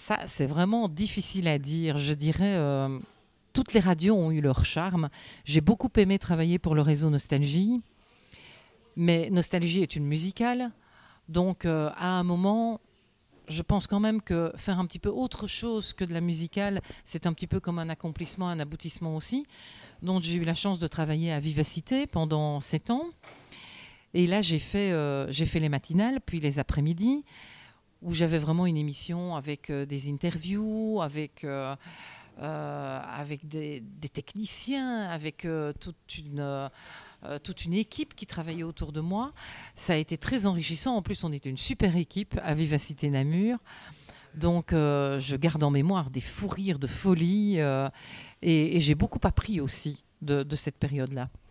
Ça, c'est vraiment difficile à dire. Je dirais, toutes les radios ont eu leur charme. J'ai beaucoup aimé travailler pour le réseau Nostalgie, mais Nostalgie est une musicale. Donc, à un moment, je pense quand même que faire un petit peu autre chose que de la musicale, c'est un petit peu comme un accomplissement, un aboutissement aussi. Donc, j'ai eu la chance de travailler à Vivacité pendant 7 ans. Et là, j'ai fait les matinales, puis les après-midi, où j'avais vraiment une émission avec des interviews, avec des techniciens, avec toute une équipe qui travaillait autour de moi. Ça a été très enrichissant. En plus, on était une super équipe à Vivacité Namur. Donc, je garde en mémoire des fous rires de folie et j'ai beaucoup appris aussi de cette période-là.